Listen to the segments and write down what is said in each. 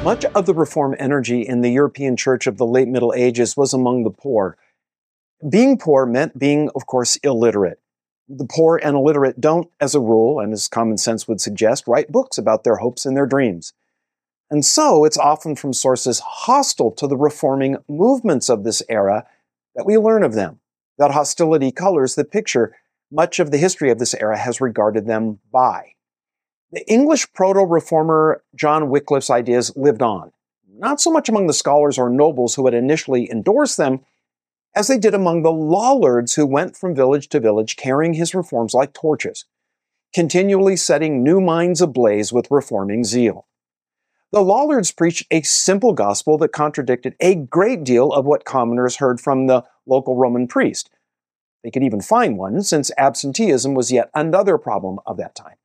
Much of the reform energy in the European church of the late Middle Ages was among the poor. Being poor meant being, of course, illiterate. The poor and illiterate don't, as a rule, and as common sense would suggest, write books about their hopes and their dreams. And so it's often from sources hostile to the reforming movements of this era that we learn of them. That hostility colors the picture much of the history of this era has regarded them by. The English proto-reformer John Wycliffe's ideas lived on, not so much among the scholars or nobles who had initially endorsed them, as they did among the lollards who went from village to village carrying his reforms like torches, continually setting new minds ablaze with reforming zeal. The lollards preached a simple gospel that contradicted a great deal of what commoners heard from the local Roman priest. They could even find one, since absenteeism was yet another problem of that time.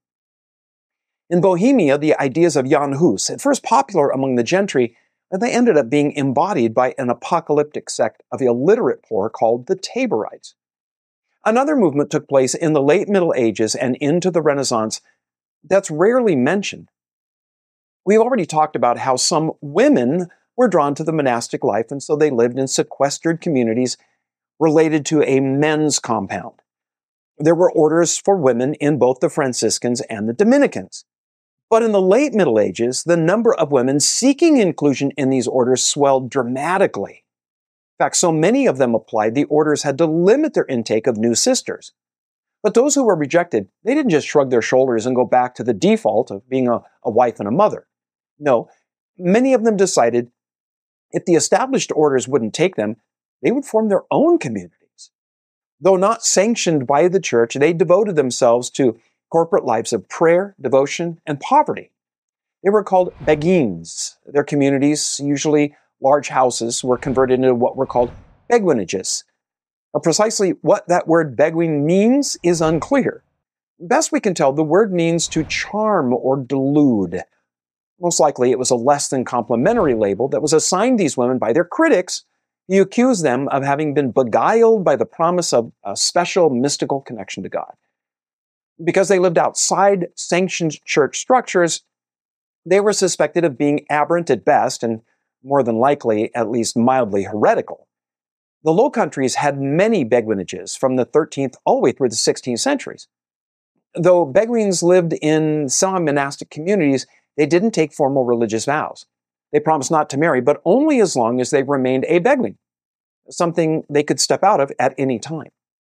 In Bohemia, the ideas of Jan Hus, at first popular among the gentry, they ended up being embodied by an apocalyptic sect of illiterate poor called the Taborites. Another movement took place in the late Middle Ages and into the Renaissance that's rarely mentioned. We've already talked about how some women were drawn to the monastic life, and so they lived in sequestered communities related to a men's compound. There were orders for women in both the Franciscans and the Dominicans. But in the late Middle Ages, the number of women seeking inclusion in these orders swelled dramatically. In fact, so many of them applied, the orders had to limit their intake of new sisters. But those who were rejected, they didn't just shrug their shoulders and go back to the default of being a wife and a mother. No, many of them decided if the established orders wouldn't take them, they would form their own communities. Though not sanctioned by the church, they devoted themselves to corporate lives of prayer, devotion, and poverty. They were called beguines. Their communities, usually large houses, were converted into what were called beguinages. Precisely what that word beguine means is unclear. Best we can tell, the word means to charm or delude. Most likely it was a less than complimentary label that was assigned these women by their critics, who accused them of having been beguiled by the promise of a special mystical connection to God. Because they lived outside sanctioned church structures, they were suspected of being aberrant at best and more than likely at least mildly heretical. The Low Countries had many beguinages from the 13th all the way through the 16th centuries. Though beguines lived in semi-monastic communities, they didn't take formal religious vows. They promised not to marry, but only as long as they remained a beguine, something they could step out of at any time.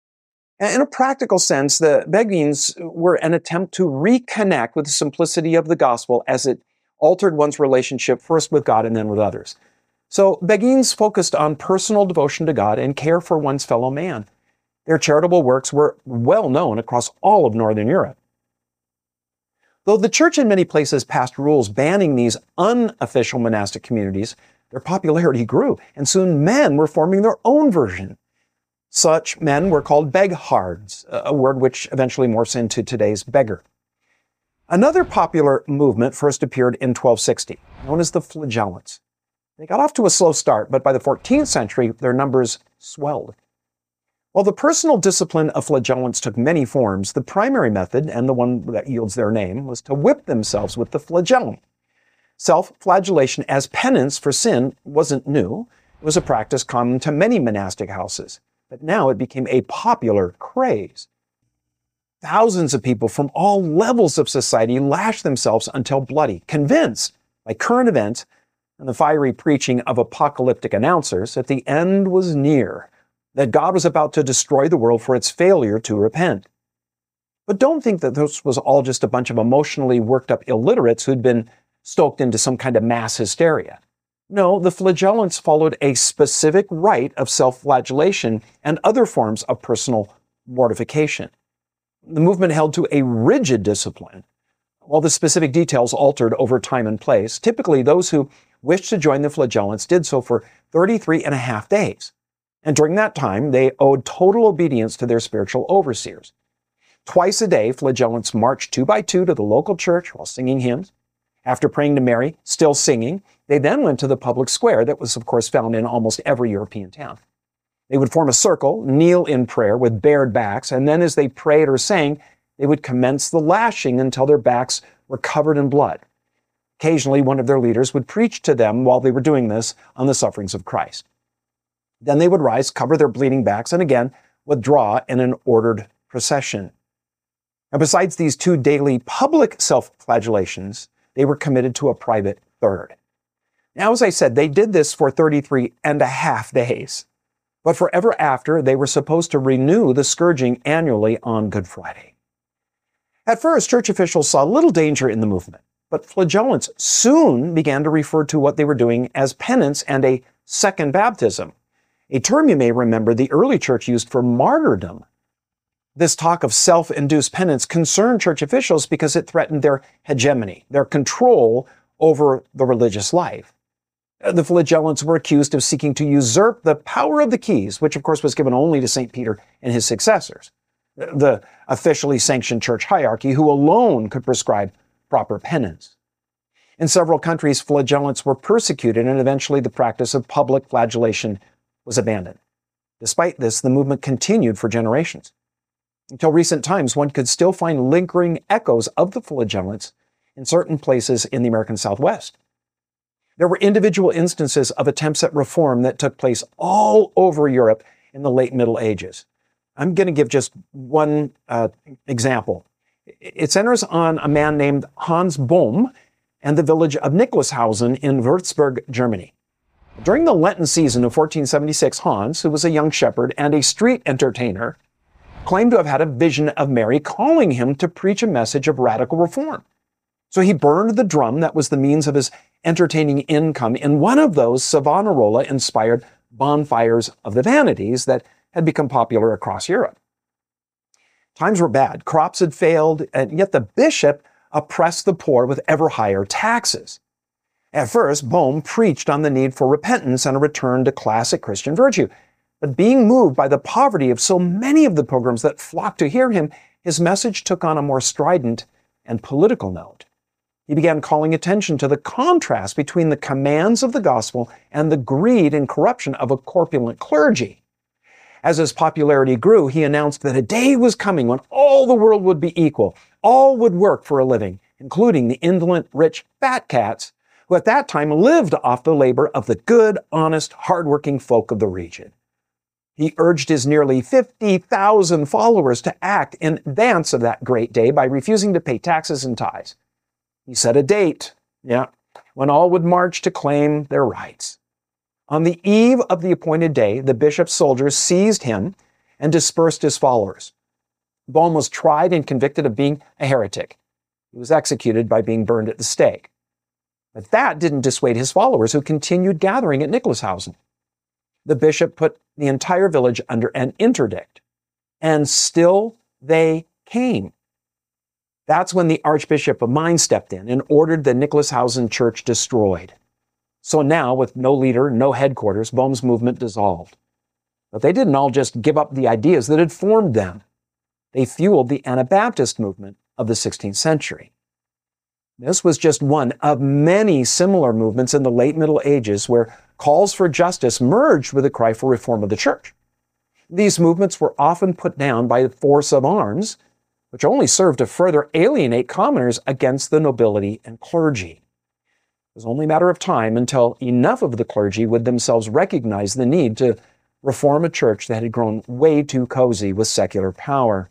In a practical sense, the beguines were an attempt to reconnect with the simplicity of the gospel as it altered one's relationship first with God and then with others. So beguines focused on personal devotion to God and care for one's fellow man. Their charitable works were well known across all of Northern Europe. Though the church in many places passed rules banning these unofficial monastic communities, their popularity grew, and soon men were forming their own version. Such men were called beghards, a word which eventually morphs into today's beggar. Another popular movement first appeared in 1260, known as the Flagellants. They got off to a slow start, but by the 14th century, their numbers swelled. While the personal discipline of flagellants took many forms, the primary method, and the one that yields their name, was to whip themselves with the flagellum. Self-flagellation as penance for sin wasn't new. It was a practice common to many monastic houses. But now it became a popular craze. Thousands of people from all levels of society lashed themselves until bloody, convinced by current events and the fiery preaching of apocalyptic announcers that the end was near, that God was about to destroy the world for its failure to repent. But don't think that this was all just a bunch of emotionally worked up illiterates who'd been stoked into some kind of mass hysteria. No, the flagellants followed a specific rite of self-flagellation and other forms of personal mortification. The movement held to a rigid discipline, while the specific details altered over time and place. Typically, those who wished to join the flagellants did so for 33 and a half days. And during that time, they owed total obedience to their spiritual overseers. Twice a day, flagellants marched 2 by 2 to the local church while singing hymns. After praying to Mary, still singing, they then went to the public square that was, of course, found in almost every European town. They would form a circle, kneel in prayer with bared backs, and then as they prayed or sang, they would commence the lashing until their backs were covered in blood. Occasionally, one of their leaders would preach to them while they were doing this on the sufferings of Christ. Then they would rise, cover their bleeding backs, and again withdraw in an ordered procession. And besides these 2 daily public self-flagellations, they were committed to a private third. Now, as I said, they did this for 33 and a half days. But forever after, they were supposed to renew the scourging annually on Good Friday. At first, church officials saw little danger in the movement, but flagellants soon began to refer to what they were doing as penance and a second baptism, a term you may remember the early church used for martyrdom. This talk of self-induced penance concerned church officials because it threatened their hegemony, their control over the religious life. The flagellants were accused of seeking to usurp the power of the keys, which of course was given only to St. Peter and his successors, the officially sanctioned church hierarchy who alone could prescribe proper penance. In several countries, flagellants were persecuted, and eventually the practice of public flagellation was abandoned. Despite this, the movement continued for generations. Until recent times, one could still find lingering echoes of the flagellants in certain places in the American Southwest. There were individual instances of attempts at reform that took place all over Europe in the late Middle Ages. I'm going to give just one example. It centers on a man named Hans Bohm and the village of Nikolashausen in Würzburg, Germany. During the Lenten season of 1476, Hans, who was a young shepherd and a street entertainer, claimed to have had a vision of Mary calling him to preach a message of radical reform. So he burned the drum that was the means of his entertaining income in one of those Savonarola-inspired bonfires of the vanities that had become popular across Europe. Times were bad. Crops had failed, and yet the bishop oppressed the poor with ever higher taxes. At first, Bohm preached on the need for repentance and a return to classic Christian virtue. But being moved by the poverty of so many of the pilgrims that flocked to hear him, his message took on a more strident and political note. He began calling attention to the contrast between the commands of the gospel and the greed and corruption of a corpulent clergy. As his popularity grew, he announced that a day was coming when all the world would be equal. All would work for a living, including the indolent, rich, fat cats who at that time lived off the labor of the good, honest, hardworking folk of the region. He urged his nearly 50,000 followers to act in advance of that great day by refusing to pay taxes and tithes. He set a date, when all would march to claim their rights. On the eve of the appointed day, the bishop's soldiers seized him and dispersed his followers. Bohm was tried and convicted of being a heretic. He was executed by being burned at the stake. But that didn't dissuade his followers, who continued gathering at Nikolashausen. The bishop put the entire village under an interdict, and still they came. That's when the Archbishop of Mainz stepped in and ordered the Nikolashausen church destroyed. So now, with no leader, no headquarters, Bohm's movement dissolved. But they didn't all just give up the ideas that had formed them. They fueled the Anabaptist movement of the 16th century. This was just one of many similar movements in the late Middle Ages where calls for justice merged with a cry for reform of the church. These movements were often put down by the force of arms, which only served to further alienate commoners against the nobility and clergy. It was only a matter of time until enough of the clergy would themselves recognize the need to reform a church that had grown way too cozy with secular power.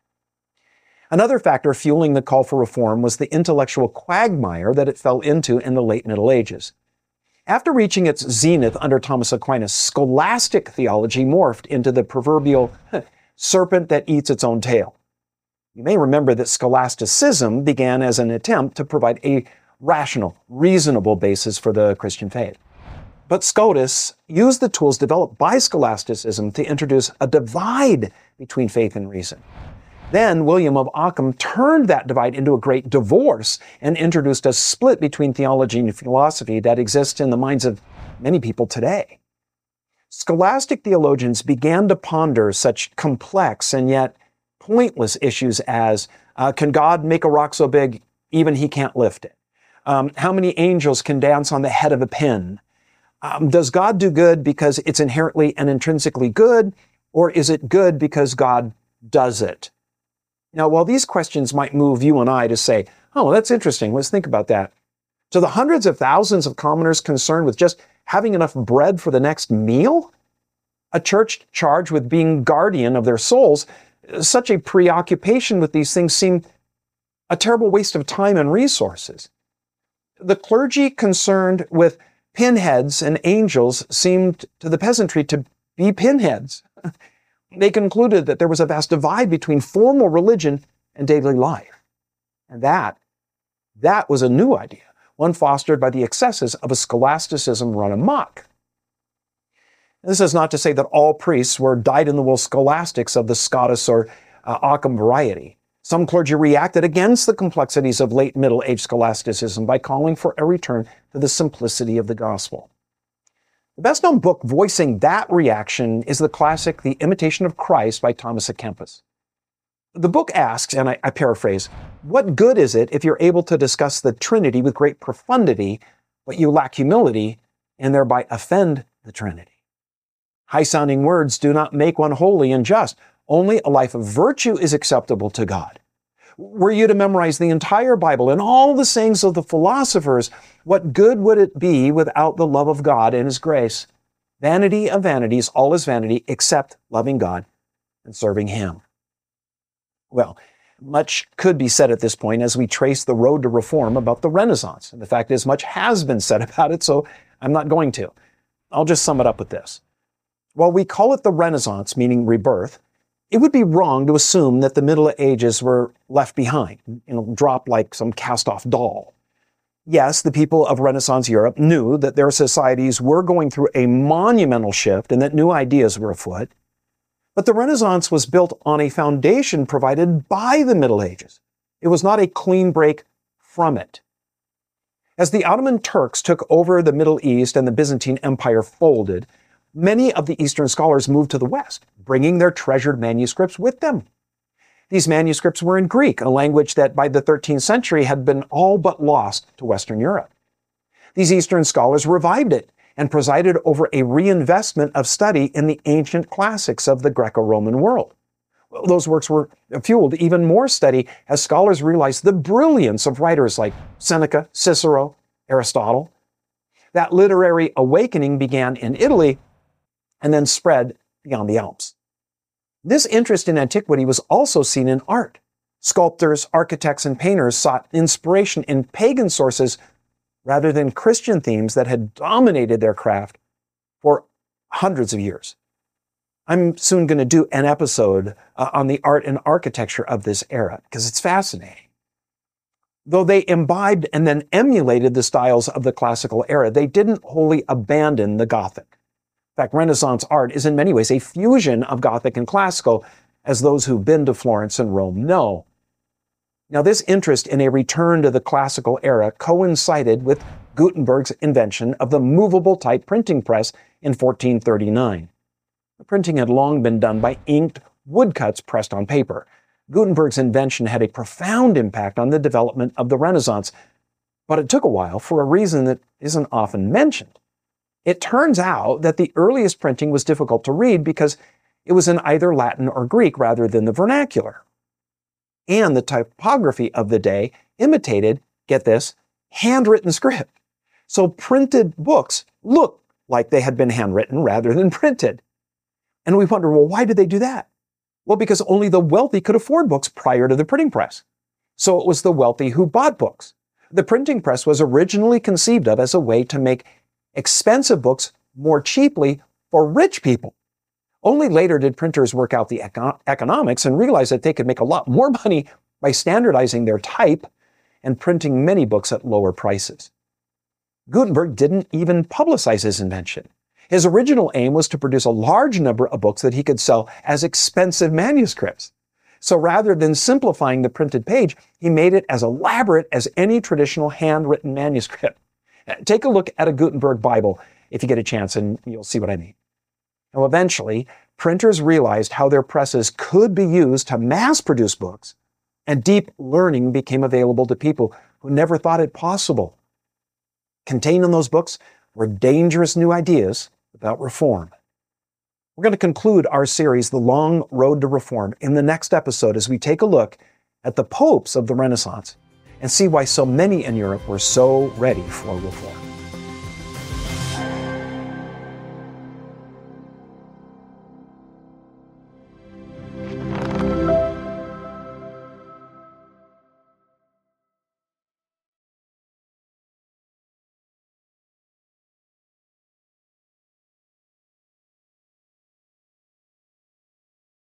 Another factor fueling the call for reform was the intellectual quagmire that it fell into in the late Middle Ages. After reaching its zenith under Thomas Aquinas, scholastic theology morphed into the proverbial serpent that eats its own tail. You may remember that scholasticism began as an attempt to provide a rational, reasonable basis for the Christian faith. But Scotus used the tools developed by scholasticism to introduce a divide between faith and reason. Then William of Ockham turned that divide into a great divorce and introduced a split between theology and philosophy that exists in the minds of many people today. Scholastic theologians began to ponder such complex and yet pointless issues as, can God make a rock so big even he can't lift it? How many angels can dance on the head of a pin? Does God do good because it's inherently and intrinsically good, or is it good because God does it? Now, while these questions might move you and I to say, oh, that's interesting, let's think about that, To the hundreds of thousands of commoners concerned with just having enough bread for the next meal, a church charged with being guardian of their souls, such a preoccupation with these things seemed a terrible waste of time and resources. The clergy concerned with pinheads and angels seemed to the peasantry to be pinheads. They concluded that there was a vast divide between formal religion and daily life. And that was a new idea, one fostered by the excesses of a scholasticism run amok. This is not to say that all priests were dyed-in-the-wool scholastics of the Scotus or Occam variety. Some clergy reacted against the complexities of late Middle Age scholasticism by calling for a return to the simplicity of the gospel. The best-known book voicing that reaction is the classic The Imitation of Christ by Thomas à Kempis. The book asks, and I paraphrase, what good is it if you're able to discuss the Trinity with great profundity, but you lack humility and thereby offend the Trinity? High-sounding words do not make one holy and just. Only a life of virtue is acceptable to God. Were you to memorize the entire Bible and all the sayings of the philosophers, what good would it be without the love of God and His grace? Vanity of vanities, all is vanity except loving God and serving Him. Well, much could be said at this point as we trace the road to reform about the Renaissance. And the fact is, much has been said about it, so I'm not going to. I'll just sum it up with this. While we call it the Renaissance, meaning rebirth, it would be wrong to assume that the Middle Ages were left behind, dropped like some cast-off doll. Yes, the people of Renaissance Europe knew that their societies were going through a monumental shift and that new ideas were afoot. But the Renaissance was built on a foundation provided by the Middle Ages. It was not a clean break from it. As the Ottoman Turks took over the Middle East and the Byzantine Empire folded, many of the Eastern scholars moved to the West, bringing their treasured manuscripts with them. These manuscripts were in Greek, a language that by the 13th century had been all but lost to Western Europe. These Eastern scholars revived it and presided over a reinvestment of study in the ancient classics of the Greco-Roman world. Well, those works were fueled even more study as scholars realized the brilliance of writers like Seneca, Cicero, Aristotle. That literary awakening began in Italy and then spread beyond the Alps. This interest in antiquity was also seen in art. Sculptors, architects, and painters sought inspiration in pagan sources rather than Christian themes that had dominated their craft for hundreds of years. I'm soon going to do an episode on the art and architecture of this era because it's fascinating. Though they imbibed and then emulated the styles of the classical era, they didn't wholly abandon the Gothic. In fact, Renaissance art is in many ways a fusion of Gothic and classical, as those who've been to Florence and Rome know. Now, this interest in a return to the classical era coincided with Gutenberg's invention of the movable type printing press in 1439. The printing had long been done by inked woodcuts pressed on paper. Gutenberg's invention had a profound impact on the development of the Renaissance, but it took a while for a reason that isn't often mentioned. It turns out that the earliest printing was difficult to read because it was in either Latin or Greek rather than the vernacular. And the typography of the day imitated, get this, handwritten script. So printed books looked like they had been handwritten rather than printed. And we wonder, well, why did they do that? Well, because only the wealthy could afford books prior to the printing press. So it was the wealthy who bought books. The printing press was originally conceived of as a way to make expensive books more cheaply for rich people. Only later did printers work out the economics and realize that they could make a lot more money by standardizing their type and printing many books at lower prices. Gutenberg didn't even publicize his invention. His original aim was to produce a large number of books that he could sell as expensive manuscripts. So rather than simplifying the printed page, he made it as elaborate as any traditional handwritten manuscript. Take a look at a Gutenberg Bible if you get a chance, and you'll see what I mean. Now, eventually, printers realized how their presses could be used to mass-produce books, and deep learning became available to people who never thought it possible. Contained in those books were dangerous new ideas about reform. We're going to conclude our series, The Long Road to Reform, in the next episode as we take a look at the popes of the Renaissance and see why so many in Europe were so ready for reform.